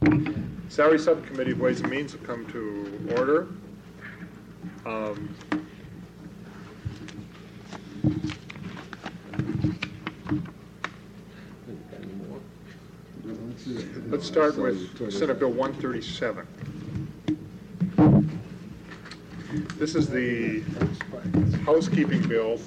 Salary Subcommittee of Ways and Means will come to order. Let's start with Senate Bill 137. This is the housekeeping bill.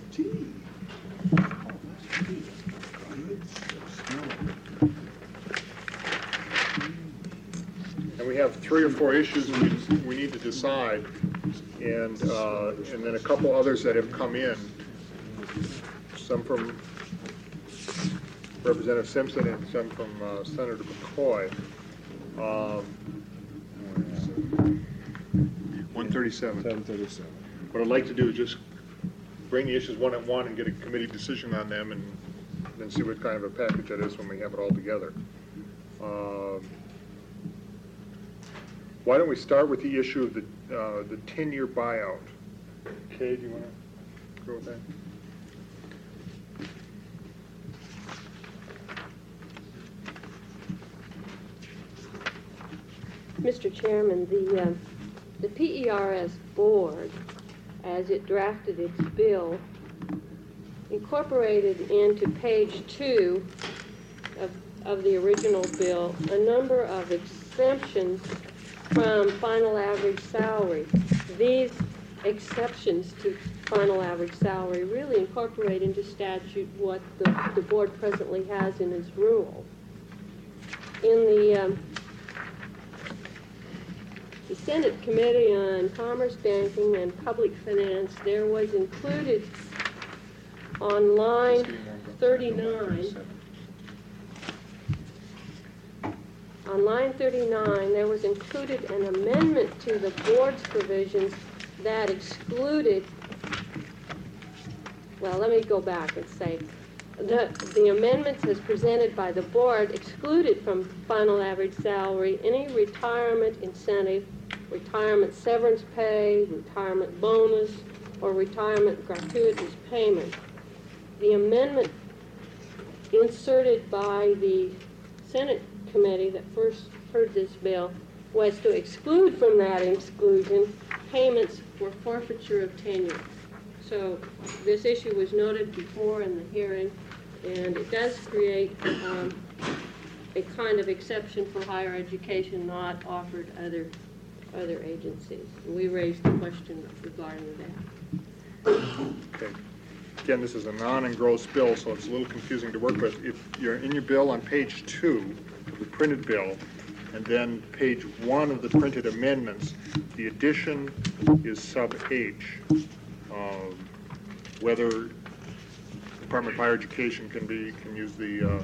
And we have 3 or 4 issues we need to decide, and then a couple others that have come in, some from Representative Simpson and some from Senator McCoy. 137. 737. What I'd like to do is just bring the issues one at one and get a committee decision on them, and then see what kind of a package that is when we have it all together. Why don't we start with the issue of the 10-year buyout? Kay, do you want to go with that? Mr. Chairman, the PERS board, as it drafted its bill, incorporated into page 2 of the original bill a number of exemptions from final average salary. These exceptions to final average salary really incorporate into statute what the board presently has in its rule. In the Senate Committee on Commerce, Banking, and Public Finance, there was included on line 39, there was included an amendment to the board's provisions that excluded, well, let me go back and say, the amendments as presented by the board excluded from final average salary any retirement incentive, retirement severance pay, retirement bonus, or retirement gratuitous payment. The amendment inserted by the Senate committee that first heard this bill was to exclude from that exclusion payments for forfeiture of tenure. So this issue was noted before in the hearing, and it does create a kind of exception for higher education not offered other agencies. And we raised the question regarding that. Okay. Again, this is a non-engrossed bill, so it's a little confusing to work with. If you're in your bill on page 2, the printed bill, and then page 1 of the printed amendments, the addition is sub H. Whether Department of Higher Education can use the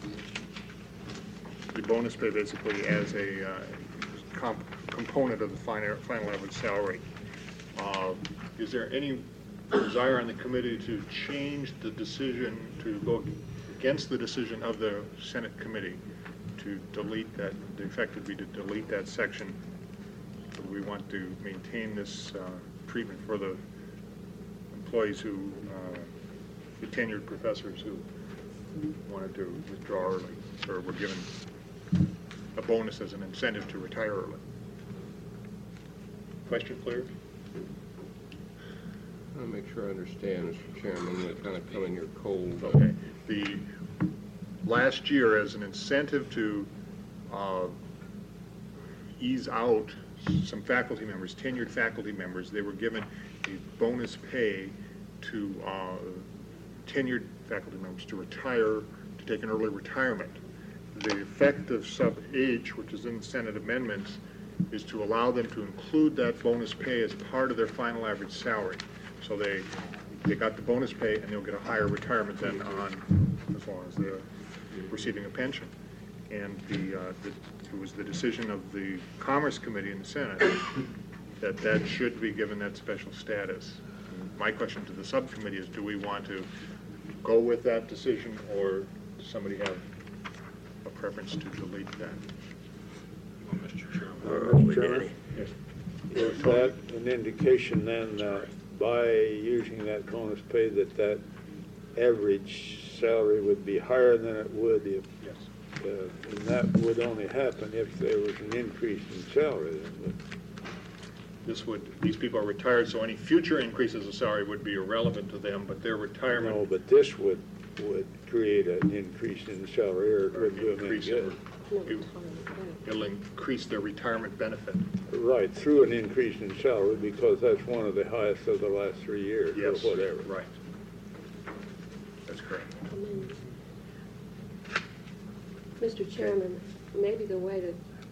bonus pay basically as a component of the final average salary. Is there any desire on the committee to change the decision, to go against the decision of the Senate committee to delete that? The effect would be to delete that section. So we want to maintain this treatment for the employees who, the tenured professors who wanted to withdraw early, or were given a bonus as an incentive to retire early. Question clear? I want to make sure I understand, Mr. Chairman, that kind of come in your cold. Okay. The last year, as an incentive to ease out some faculty members, tenured faculty members, they were given a bonus pay to tenured faculty members to retire, to take an early retirement. The effect of sub H, which is in Senate amendments, is to allow them to include that bonus pay as part of their final average salary. So they got the bonus pay, and they'll get a higher retirement than on, as long as they're receiving a pension. And it was the decision of the Commerce Committee in the Senate that should be given that special status. And my question to the subcommittee is, do we want to go with that decision, or does somebody have a preference to delete that? Mr. Chairman. Mr. Chairman, Yes. is that an indication then that by using that bonus pay that average salary would be higher than it would if? Yes. And that would only happen if there was an increase in salary. These people are retired, so any future increases of salary would be irrelevant to them, but their No, retirement. but this would create an increase in salary, or it would do them any increase good. It'll increase their retirement benefit. Right, through an increase in salary, because that's one of the highest of the last 3 years, Yes, or whatever. right. That's correct. Mr. Chairman, maybe the way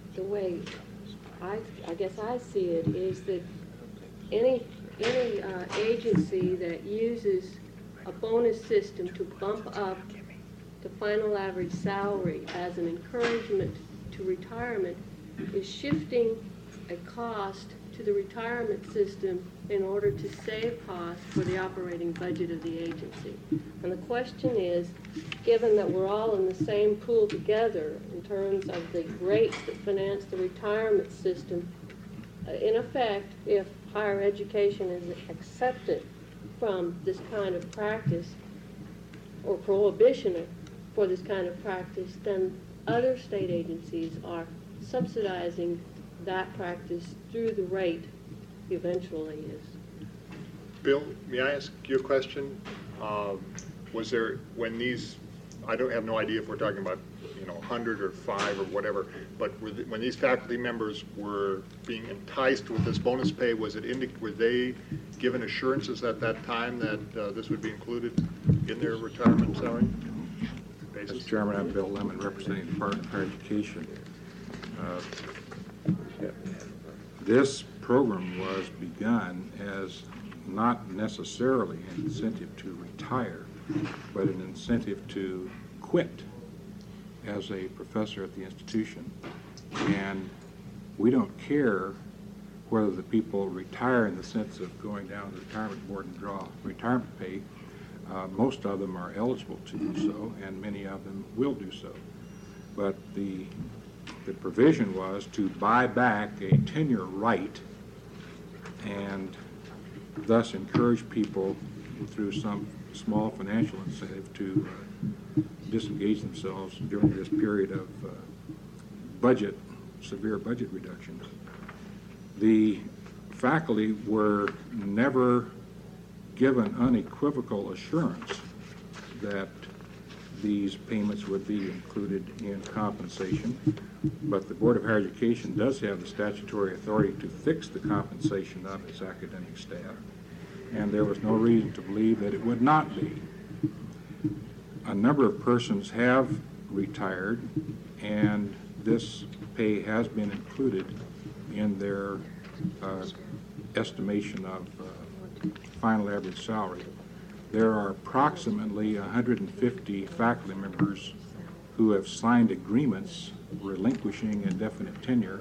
I guess I see it is that any agency that uses a bonus system to bump up the final average salary as an encouragement to retirement is shifting a cost to the retirement system in order to save costs for the operating budget of the agency. And the question is, given that we're all in the same pool together in terms of the rates that finance the retirement system, in effect, if higher education is accepted from this kind of practice or prohibition for this kind of practice, then other state agencies are subsidizing that practice through the rate eventually is. Bill, may I ask you a question? Was there, when these, I don't have no idea if we're talking about, 100 or 5 or whatever, but when these faculty members were being enticed with this bonus pay, were they given assurances at that time that this would be included in their retirement salary basis? Mr. Chairman, I'm Bill Lemon, representing the Department of Higher Education. This program was begun as not necessarily an incentive to retire, but an incentive to quit as a professor at the institution. And we don't care whether the people retire in the sense of going down to the retirement board and draw retirement pay. Most of them are eligible to do so, and many of them will do so. But the provision was to buy back a tenure right and thus encourage people through some small financial incentive to disengage themselves during this period of severe budget reductions. The faculty were never given unequivocal assurance that these payments would be included in compensation, but the Board of Higher Education does have the statutory authority to fix the compensation of its academic staff, and there was no reason to believe that it would not be. A number of persons have retired, and this pay has been included in their estimation of final average salary. There are approximately 150 faculty members who have signed agreements relinquishing indefinite tenure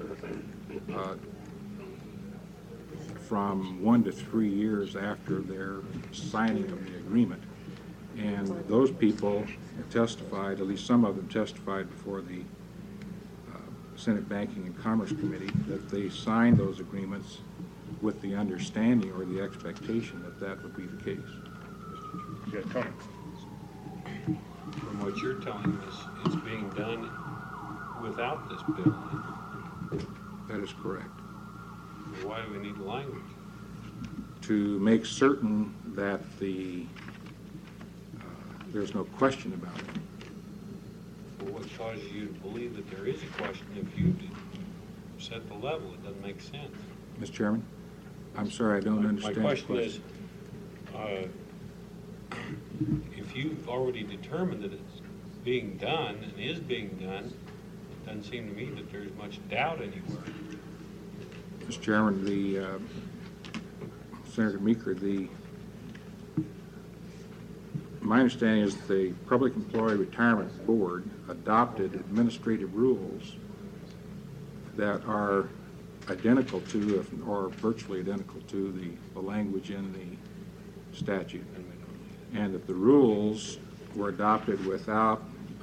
from 1 to 3 years after their signing of the agreement. And those people testified, at least some of them testified before the Senate Banking and Commerce Committee, that they signed those agreements with the understanding or the expectation that that would be the case. Yeah, Tony. From what you're telling us, it's being done without this bill. That is correct. Why do we need language? To make certain that there's no question about it. Well, what causes you to believe that there is a question if you set the level? It doesn't make sense. Mr. Chairman, I'm sorry, I don't understand. My question is, if you've already determined that it's being done and is being done, it doesn't seem to me that there's much doubt anywhere. Mr. Chairman, Senator Meeker, my understanding is the Public Employee Retirement Board adopted administrative rules that are identical to, or virtually identical to, the language in the statute, and that the rules were adopted without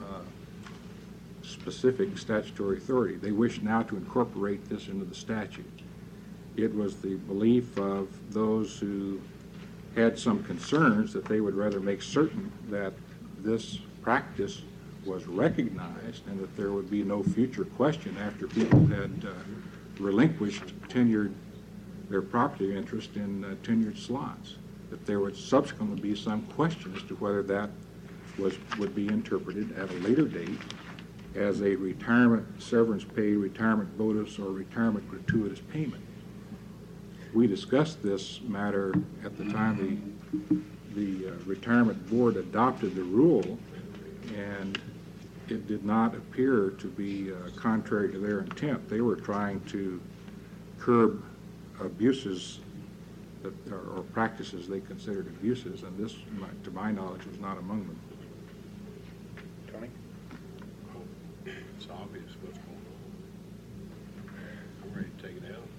specific statutory authority. They wish now to incorporate this into the statute. It was the belief of those who had some concerns that they would rather make certain that this practice was recognized and that there would be no future question after people had relinquished their property interest in tenured slots, that there would subsequently be some question as to whether that would be interpreted at a later date as a retirement severance pay, retirement bonus, or retirement gratuitous payment. We discussed this matter at the time the retirement board adopted the rule, and it did not appear to be contrary to their intent. They were trying to curb abuses or practices they considered abuses, and this, to my knowledge, was not among them. Tony? It's obvious what's going on. I'm ready to take it out.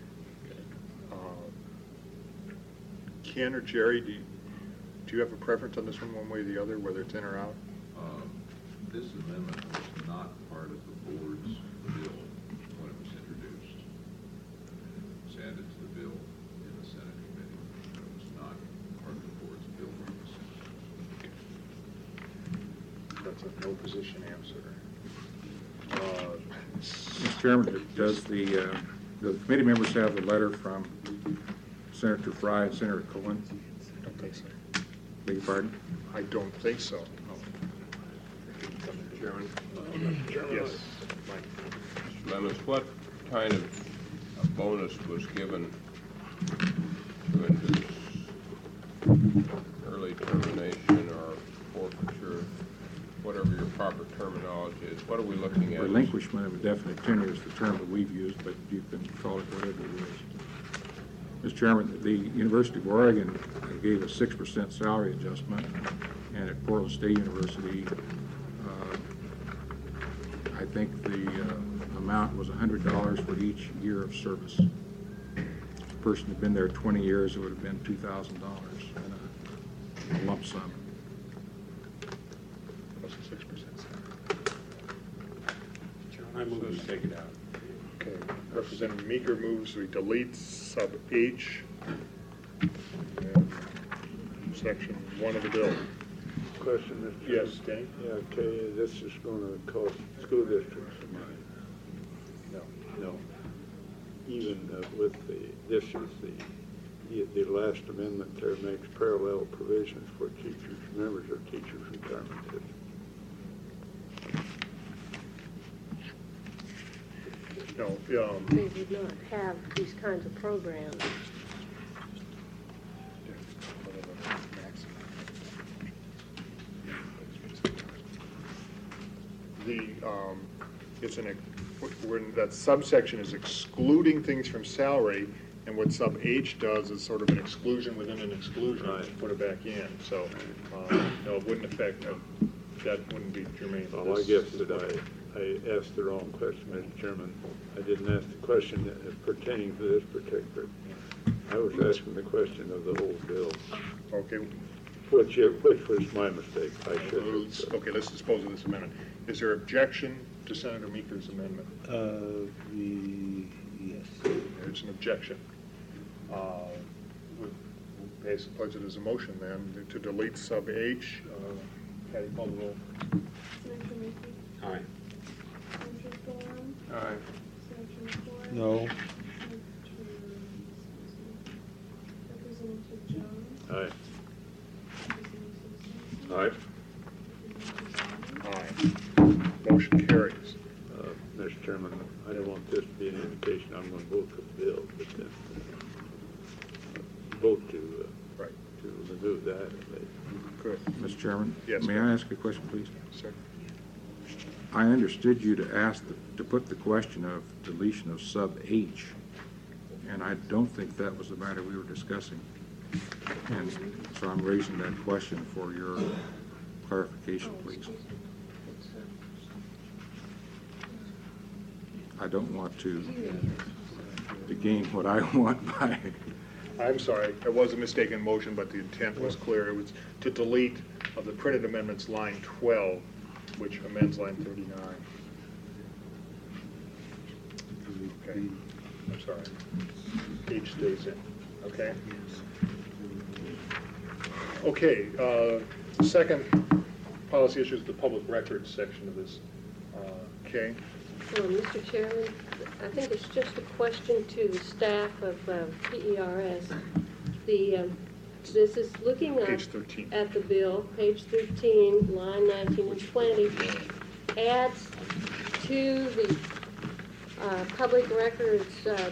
Ken or Jerry, do you have a preference on this one way or the other, whether it's in or out? This amendment was not part of the board's bill when it was introduced. It was added to the bill in the Senate committee, but it was not part of the board's bill when it was That's introduced. a no position answer. Mr. Chairman, does the committee members have the letter from Senator Fry and Senator Cohen? I don't think so. Beg your pardon? I don't think so. Chairman, Yes. Mike. Mr. Lemus, what kind of a bonus was given to induce early termination or forfeiture, whatever your proper terminology is? What are we looking at? Relinquishment of indefinite tenure is the term that we've used, but you can call it whatever you wish. Mr. Chairman, the University of Oregon gave a 6% salary adjustment, and at Portland State University, I think the amount was $100 for each year of service. If the person had been there 20 years, it would have been $2,000 in a lump sum. Plus a 6%. I move we take it out. Okay. Representative Meeker moves we delete sub H, and section 1 of the bill. Question, Mr. Yes, Chairman? Danny? Yeah, okay, this is going to cost school districts some money. No. No. Even with this is the last amendment there makes parallel provisions for teachers, members of teachers' retirement system. No, They did not have these kinds of programs. it's when that subsection is excluding things from salary, and what sub H does is sort of an exclusion within an exclusion, Right. to put it back in. So, no, it wouldn't affect, that wouldn't be germane to Well, I this. guess that I asked the wrong question, Mr. Chairman. I didn't ask the question pertaining to this particular. I was asking the question of the whole bill, Okay, which was my mistake. I should have. okay, let's dispose of this amendment. Is there objection to Senator Meeker's amendment? Yes. There's an objection. We'll place it as a motion then, to delete sub H. Patty, call the roll. Senator Meeker? Aye. Senator Thorne? Aye. Senator McCoy? No. Representative Jones? Aye. Representative Simpson? Aye. Motion carries. Mr. Chairman, I don't want this to be an indication I'm going to vote for the bill, but then vote to Right. to remove that. Good. Mr. Chairman? Yes, May ma'am. I ask a question, please? Sir? I understood you to ask, to put the question of deletion of sub H, and I don't think that was the matter we were discussing. And so I'm raising that question for your clarification, please. I don't want to gain what I want by, I'm sorry, it was a mistaken motion, but the intent was clear. It was to delete of the printed amendments line 12, which amends line 39. Okay, I'm sorry. H stays in, okay? Okay, second policy issues, the public records section of this. Okay. Mr. Chairman, I think it's just a question to the staff of PERS. This is looking up Page 13. at the bill, page 13, line 19 and 20, adds to the public records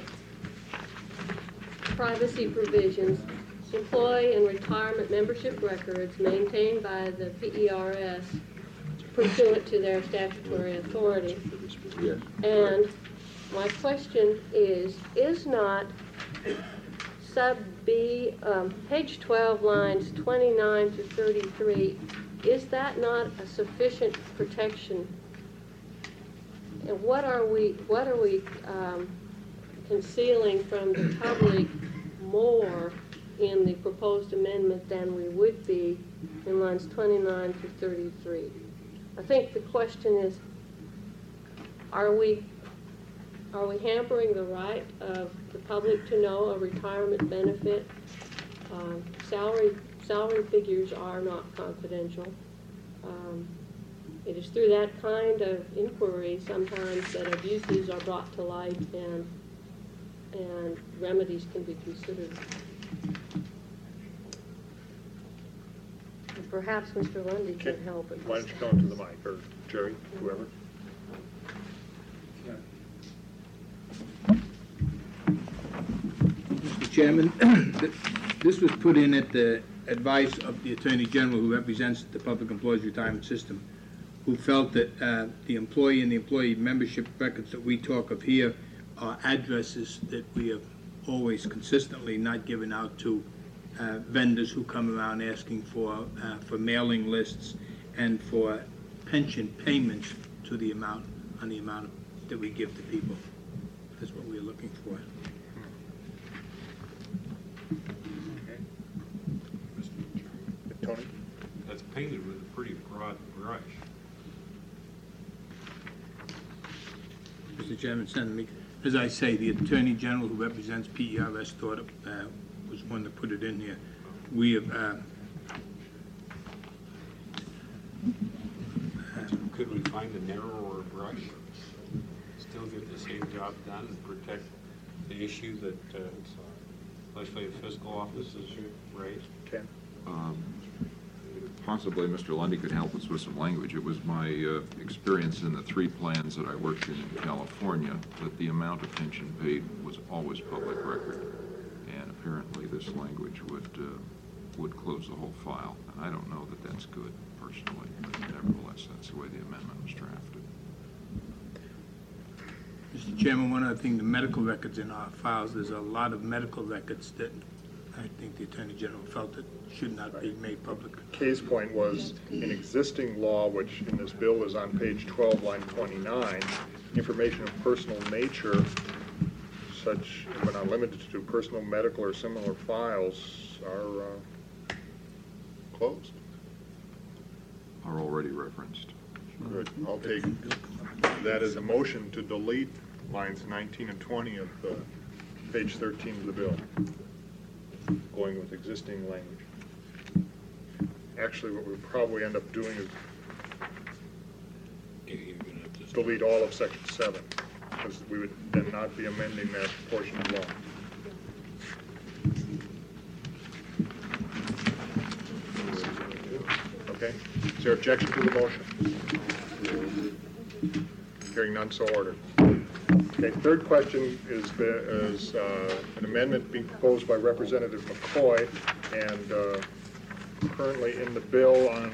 privacy provisions, employee and retirement membership records maintained by the PERS pursuant to their statutory authority. Yes. And my question is not sub B, page 12, lines 29 to 33, is that not a sufficient protection? And what are we concealing from the public more in the proposed amendment than we would be in lines 29 to 33? I think the question is, are we hampering the right of the public to know a retirement benefit? Salary figures are not confidential. It is through that kind of inquiry sometimes that abuses are brought to light and remedies can be considered. And perhaps Mr. Lundy Okay. can help. Why don't you come to the mic, or Jerry, whoever. Mr. Chairman, this was put in at the advice of the Attorney General, who represents the Public Employees Retirement System, who felt that the employee and the employee membership records that we talk of here are addresses that we have always consistently not given out to vendors who come around asking for mailing lists and for pension payments to the amount that we give to people. That's what we're looking for. Tony? That's painted with a pretty broad brush. Mr. Chairman, Senator Meek, as I say, the Attorney General who represents PERS thought it was one that put it in here. We have, Could we find a narrower brush, still get the same job done and protect the issue that legislative fiscal office has raised? Ken? Possibly Mr. Lundy could help us with some language. It was my experience in the 3 plans that I worked in California that the amount of pension paid was always public record. And apparently this language would close the whole file. And I don't know that that's good personally, but nevertheless, that's the way the amendment was drafted. Mr. Chairman, one other thing, the medical records in our files, there's a lot of medical records that I think the Attorney General felt that should not be made public. Kay's point was, in existing law, which in this bill is on page 12, line 29, information of personal nature, such but not limited to personal, medical, or similar files, are closed. Are already referenced. Good. I'll take that as a motion to delete lines 19 and 20 of page 13 of the bill, going with existing language. Actually, what we'll probably end up doing is You're gonna have to delete all of section 7, because we would then not be amending that portion of law. Okay? Is there objection to the motion? Hearing none, so ordered. Okay, third question is an amendment being proposed by Representative McCoy, and currently in the bill on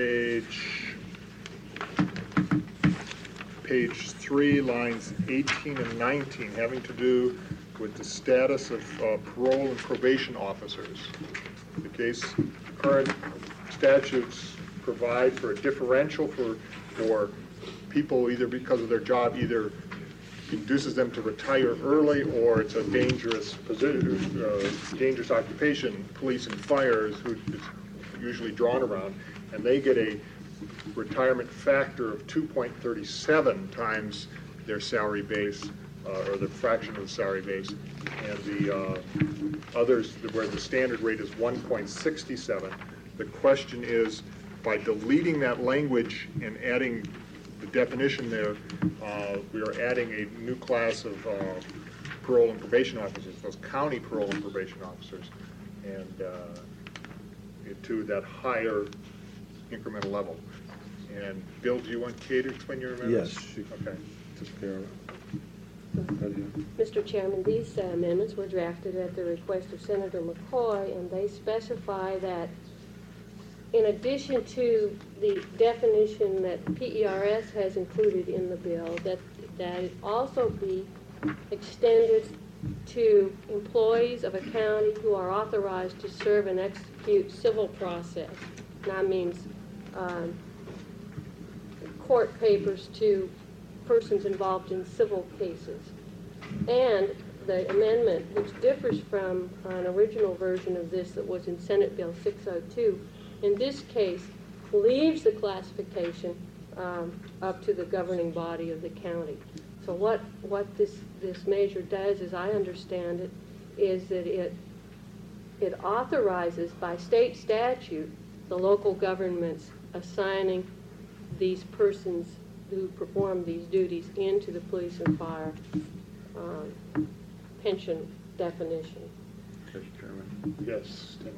page 3, lines 18 and 19, having to do with the status of parole and probation officers. The case, current statutes provide for a differential for people either because of their job either induces them to retire early or it's a dangerous position, dangerous occupation, police and fires, who is usually drawn around, and they get a retirement factor of 2.37 times their salary base, or the fraction of the salary base, and the others where the standard rate is 1.67. The question is, by deleting that language and adding the definition there, we are adding a new class of parole and probation officers, those county parole and probation officers, and to that higher incremental level. And Bill, do you want Kay to explain your amendments? Yes, she Okay. took care of it. Mr. Chairman, these amendments were drafted at the request of Senator McCoy, and they specify that in addition to the definition that PERS has included in the bill, that it also be extended to employees of a county who are authorized to serve and execute civil process. And that means court papers to persons involved in civil cases. And the amendment, which differs from an original version of this that was in Senate Bill 602, in this case, leaves the classification up to the governing body of the county. So what this measure does, as I understand it, is that it authorizes by state statute the local governments assigning these persons who perform these duties into the police and fire pension definition. Mr. Chairman, Yes, Tim.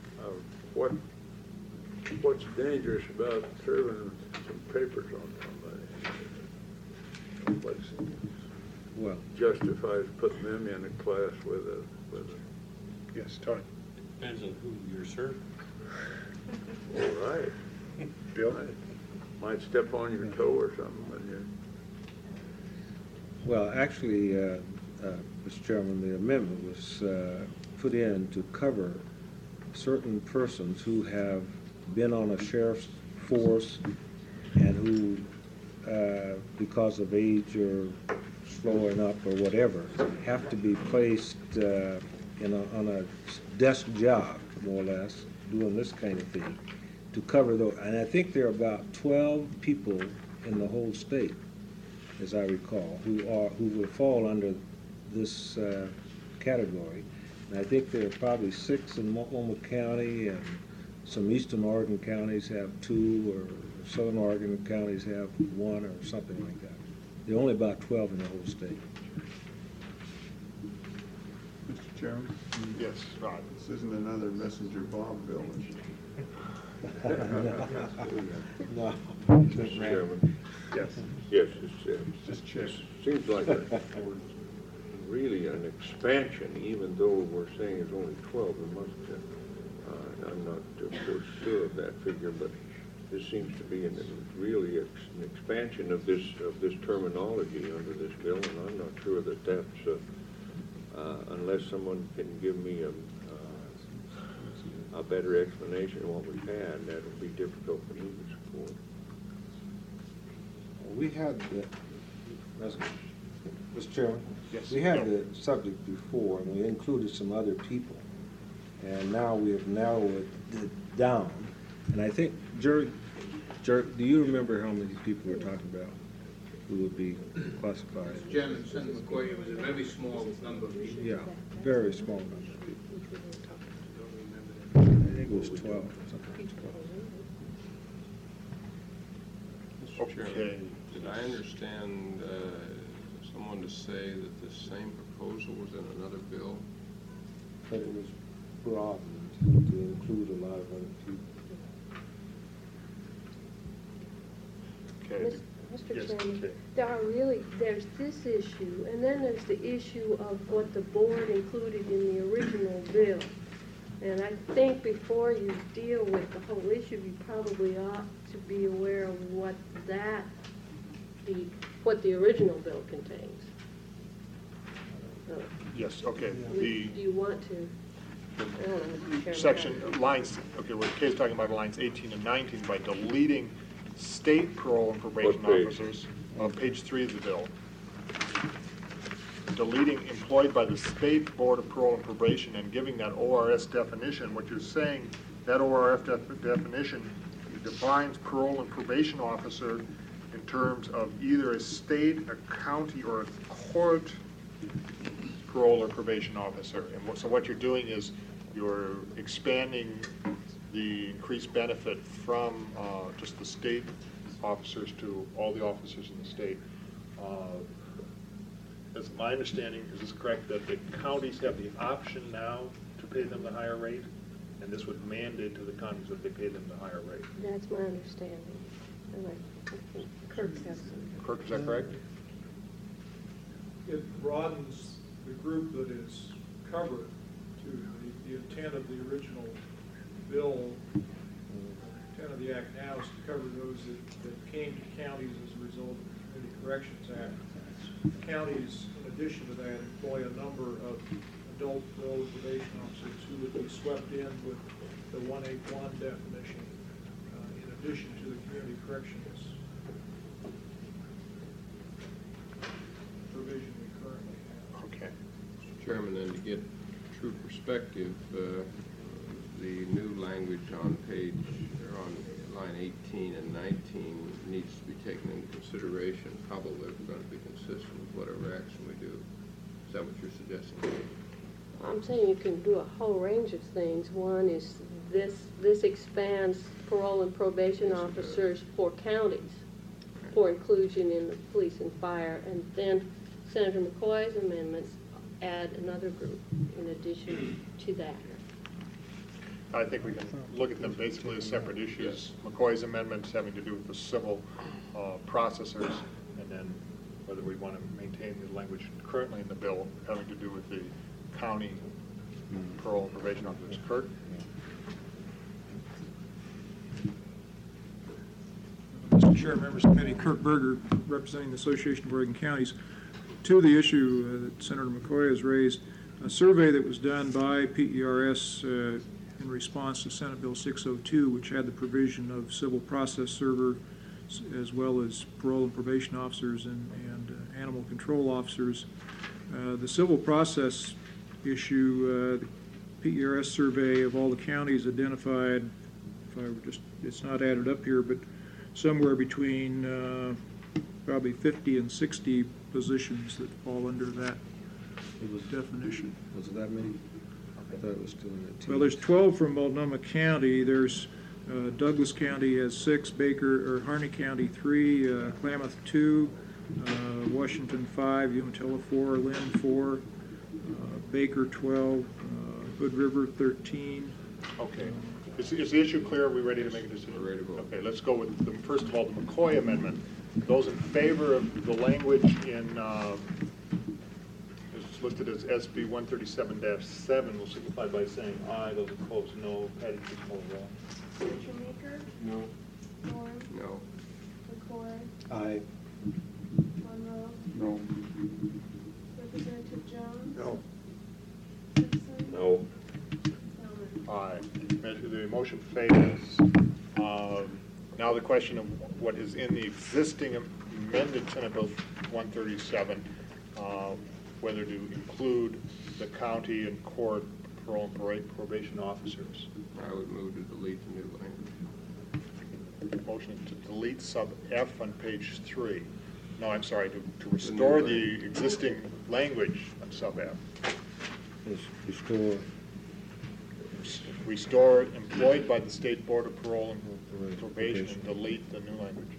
what's dangerous about serving some papers on somebody? Well, Justifies putting them in a class with a Yes, Tony. Depends on who you're serving. all right. Bill? Might step on your toe or something, but you. well, actually, Mr. Chairman, the amendment was put in to cover certain persons who have been on a sheriff's force and who, because of age or slowing up or whatever, have to be placed on a desk job, more or less, doing this kind of thing, to cover those. And I think there are about 12 people in the whole state, as I recall, who will fall under this category. And I think there are probably 6 in Multnomah County, and some eastern Oregon counties have 2, or southern Oregon counties have 1, or something like that. There are only about 12 in the whole state. Mr. Chairman, Yes, Rod. this isn't another Messenger Bob bill, is it? No. Mr. Chairman. Yes. Yes, Just check. seems like really an expansion, even though we're saying it's only 12. It must. I'm not, of course, sure of that figure, but this seems to be really an expansion of this terminology under this bill, and I'm not sure that that's unless someone can give me a better explanation of what we've had, that'll be difficult for me to support. We had Mr. Chairman? Yes. We had the subject before, and we included some other people, and now we have narrowed it down. And I think, Jerry, do you remember how many people we're talking about who would be classified? Mr. Chairman, Senator McCoy, it was a very small number of people. Yeah, very small number of people. I think it was 12, something like 12. Mr. Chairman, did I understand someone to say that the same proposal was in another bill? But it was broadened to include a lot of other people. Okay. Mr. Yes, Chairman, okay. there's this issue, and then there's the issue of what the board included in the original bill. And I think before you deal with the whole issue, you probably ought to be aware of what the original bill contains. Yes, okay. Do you want to? I don't know, Mr. Chairman. Section, lines, okay, where Kay's talking about lines 18 and 19, by deleting state parole and probation What page? officers on page 3 of the bill. Deleting employed by the State Board of Parole and Probation and giving that ORS definition. What you're saying, that ORF definition defines parole and probation officer in terms of either a state, a county, or a court parole or probation officer. And so what you're doing is you're expanding the increased benefit from just the state officers to all the officers in the state. As my understanding, is this correct, that the counties have the option now to pay them the higher rate? And this would mandate to the counties that they pay them the higher rate? That's my understanding. And I think Kirk has some. Kirk, is that correct? It broadens the group that is covered to the intent of the original bill. The intent of the act now is to cover those that came to counties as a result of the Community Corrections Act. Counties, in addition to that, employ a number of adult parole and probation officers who would be swept in with the 181 definition, in addition to the Community Corrections provision we currently have. Okay. Mr. Chairman, then to get true perspective, the new language on line 18 and 19 needs to be taken into consideration, probably if we're going to be consistent with whatever action we do. Is that what you're suggesting? I'm saying you can do a whole range of things. One is this expands parole and probation officers for counties for inclusion in the police and fire, and then Senator McCoy's amendments add another group in addition to that. I think we can look at them basically as separate issues. McCoy's amendments having to do with the civil processors, and then whether we want to maintain the language currently in the bill having to do with the county parole and probation officers. Kurt? Mr. Chair, members of the committee, Kurt Berger, representing the Association of Oregon Counties. To the issue that Senator McCoy has raised, a survey that was done by PERS in response to Senate Bill 602, which had the provision of civil process server as well as parole and probation officers and animal control officers. The civil process issue, the PERS survey of all the counties identified, if I were just, it's not added up here, but somewhere between probably 50 and 60 positions that fall under that definition. Was it that many? I thought it was still in the teens. Well, there's 12 from Multnomah County. There's Douglas County has 6, Harney County 3, Klamath 2, Washington 5, Umatilla 4, Lynn 4, Baker 12, Hood River 13. Okay. Is the issue clear? Are we ready to make a decision? We're ready to vote. Okay, let's go with, first of all, the McCoy amendment. Those in favor of the language in, it's listed as SB 137-7 will signify by saying aye. Those opposed, no. Patty, please call the roll. Shoemaker, No. Horn, No. McCoy, Aye. Monroe, No. Representative Jones. No. Simpson, No. Tillman. Aye. The motion fails. Now the question of what is in the existing amended Senate Bill 137, whether to include the county and court parole and probation officers. I would move to delete the new language. Motion to delete sub F on page 3. No, I'm sorry, to restore the existing language on sub F. Restore employed by the State Board of Parole and Probation and delete the new language.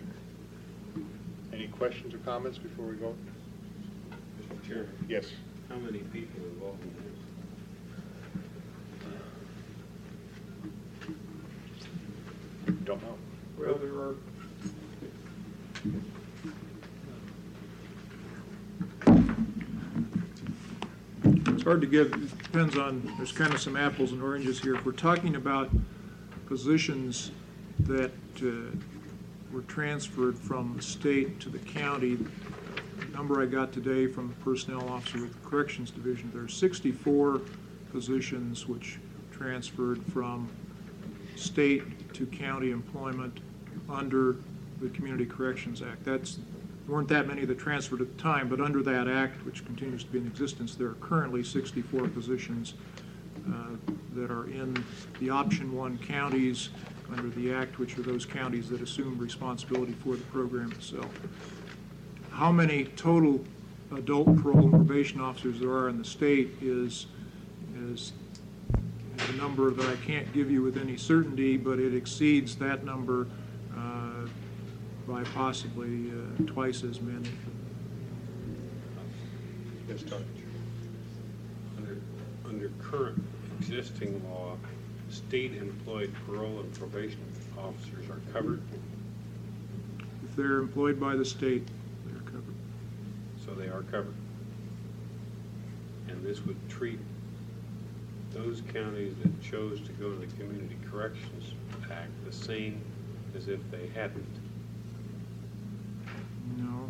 Any questions or comments before we vote? Mr. Chairman, Yes. how many people are involved in this? Don't know. Well, there are it's hard to give, it depends on, there's kind of some apples and oranges here. If we're talking about positions that were transferred from the state to the county, the number I got today from the personnel officer with the Corrections Division, there are 64 positions which transferred from state to county employment under the Community Corrections Act. There weren't that many that transferred at the time, but under that act, which continues to be in existence, there are currently 64 positions that are in the option 1 counties under the act, which are those counties that assume responsibility for the program itself. How many total adult parole and probation officers there are in the state is a number that I can't give you with any certainty, but it exceeds that number by possibly twice as many. Yes, Tony? Under current existing law, state-employed parole and probation officers are covered, If they're employed by the state, they're covered. so they are covered. And this would treat those counties that chose to go to the Community Corrections Act the same as if they hadn't. No.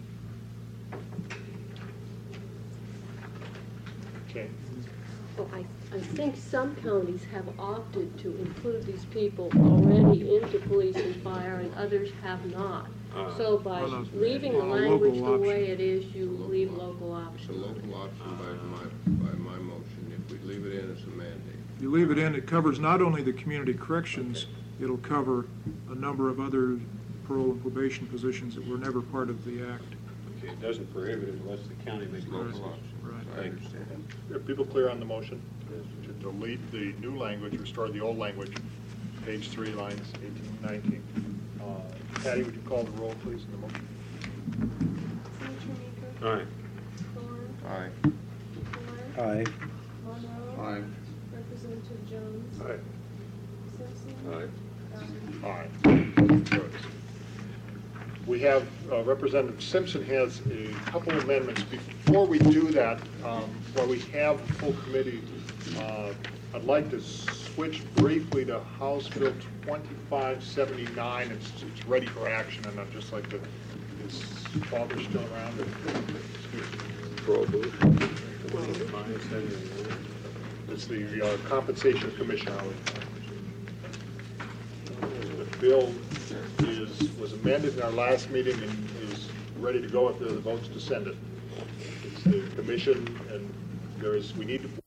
Okay. Oh, I think some counties have opted to include these people already into police and fire, and others have not. So by Well, leaving the local language the option. way it is, you leave local It's a option. local option by my motion. If we leave it in, it's a mandate. If you leave it in, it covers not only the community corrections, it'll cover a number of other parole and probation positions that were never part of the act. Okay, it doesn't prohibit it unless the county makes a Local decision. option. Right. I understand. Are people clear on the motion? To delete the new language, restore the old language, page 3, lines 18 and 19. Patty, would you call the roll, please, in the motion? Senator Meeker. All right. Thorne. Aye. McCoy. Aye. Monroe. Aye. Representative Jones. Aye. Simpson. Aye. Bowden. Aye. Good. We have, Representative Simpson has a couple amendments. Before we do that, while we have the full committee, I'd like to switch briefly to House Bill 2579. It's ready for action, and I'd just like to, is Father still around? Probably. It's the Compensation Commission. The bill was amended in our last meeting and is ready to go if there are the votes to send it. It's the commission, and we need